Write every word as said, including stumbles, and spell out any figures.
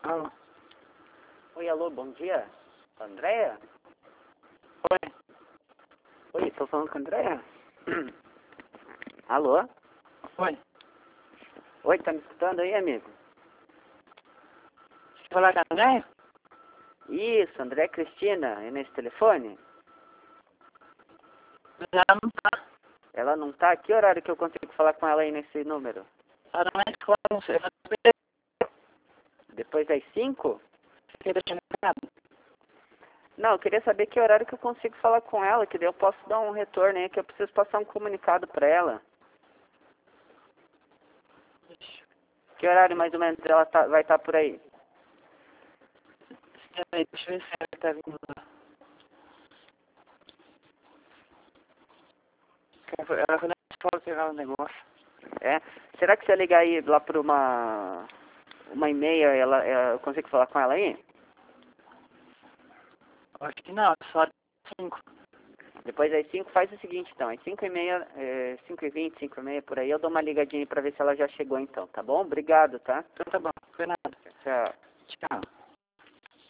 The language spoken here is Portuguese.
Alô. Oi, alô, bom dia. Andréia? Oi. Oi, tô falando com a Andréia? Alô? Oi. Oi, tá me escutando aí, amigo? Você falar com a Andréia? Isso, André Cristina, é nesse telefone? Ela não tá. Ela não tá? Que horário que eu consigo falar com ela aí nesse número? Ela não é escola, não sei. Ela Depois das cinco? quer deixar um recado? Não, eu queria saber que horário que eu consigo falar com ela, que daí eu posso dar um retorno aí, que eu preciso passar um comunicado pra ela. Que horário mais ou menos ela tá, vai estar por aí? Espera aí, deixa eu ver se ela tá vindo lá. Ela foi na escola pegar um negócio. É? Será que se eu ligar aí lá por uma... uma e meia, ela, ela- eu consigo falar com ela aí? Acho que não, só cinco. Depois das cinco, faz o seguinte então, às cinco e meia, é, cinco e vinte, cinco e meia por aí, eu dou uma ligadinha pra ver se ela já chegou então, tá bom? Obrigado, tá? Então tá bom, não foi nada. Tchau. Tchau.